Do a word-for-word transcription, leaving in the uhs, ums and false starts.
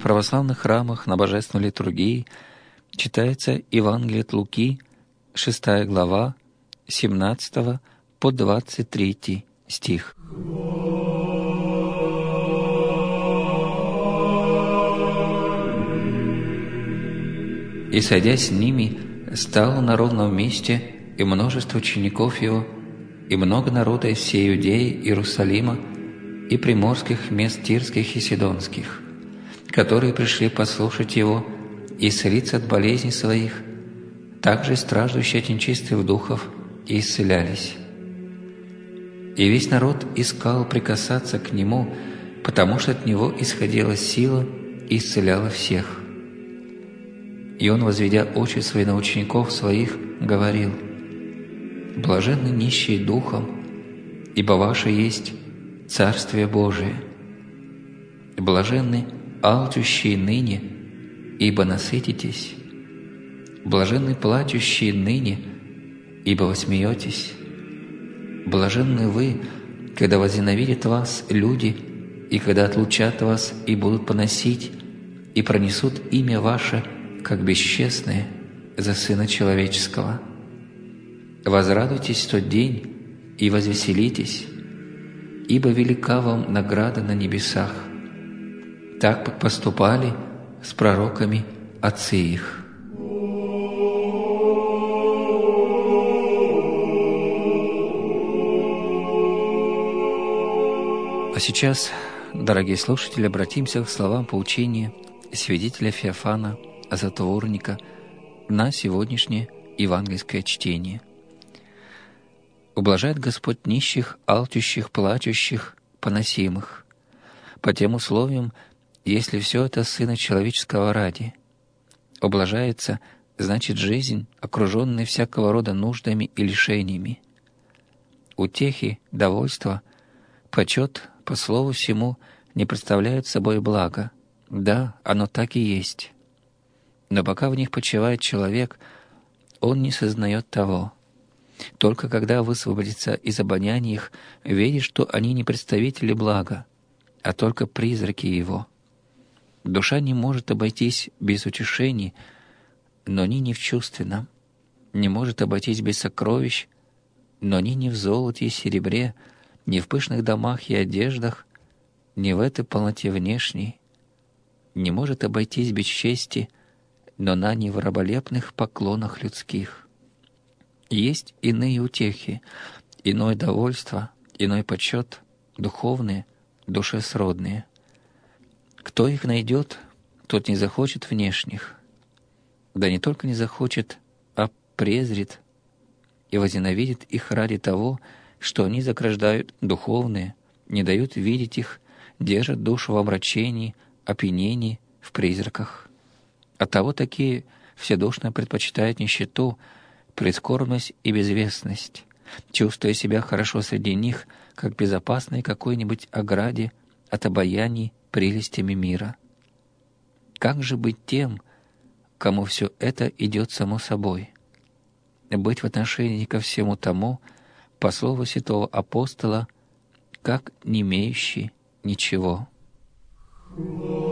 православных храмах на божественной литургии читается Евангелие от Луки, шестая глава, семнадцатого по двадцать третий стих. «И, сойдя с ними, стало на ровном месте и множество учеников его, и много народа из всей Иудеи, Иерусалима, и приморских мест Тирских и Сидонских, которые пришли послушать Его и исцелиться от болезней своих, также страждущие от нечистых духов и исцелялись. И весь народ искал прикасаться к Нему, потому что от Него исходила сила и исцеляла всех. И Он, возведя очи свои на учеников своих, говорил: «Блаженны нищие духом, ибо ваше есть Царствие Божие. Блаженны алчущие ныне, ибо насытитесь. Блаженны плачущие ныне, ибо вы смеетесь. Блаженны вы, когда возненавидят вас люди, и когда отлучат вас и будут поносить, и пронесут имя ваше, как бесчестное, за Сына Человеческого. Возрадуйтесь в тот день и возвеселитесь, ибо велика вам награда на небесах. Так поступали с пророками отцы их». А сейчас, дорогие слушатели, обратимся к словам поучения святителя Феофана Затворника на сегодняшнее евангельское чтение. «Ублажает Господь нищих, алчущих, плачущих, поносимых, по тем условиям, если все это Сына Человеческого ради. Ублажается, значит, жизнь, окруженная всякого рода нуждами и лишениями. Утехи, довольство, почет, по слову всему, не представляют собой блага. Да, оно так и есть. Но пока в них почивает человек, он не сознает того. Только когда высвободится из обоняния их, видит, что они не представители блага, а только призраки его. Душа не может обойтись без утешений, но ни не в чувственном, не может обойтись без сокровищ, но ни не в золоте и серебре, ни в пышных домах и одеждах, ни в этой полноте внешней, не может обойтись без чести, но на не в раболепных поклонах людских. Есть иные утехи, иное довольство, иной почет, духовные, душе сродные. Кто их найдет, тот не захочет внешних. Да не только не захочет, а презрит и возненавидит их ради того, что они заграждают духовные, не дают видеть их, держат душу в омрачении, опьянении, в призраках. Оттого такие вседушно предпочитают нищету, прискорбность и безвестность, чувствуя себя хорошо среди них, как безопасной какой-нибудь ограде от обаяний прелестями мира. Как же быть тем, кому все это идет само собой? Быть в отношении ко всему тому, по слову святого апостола, как не имеющий ничего.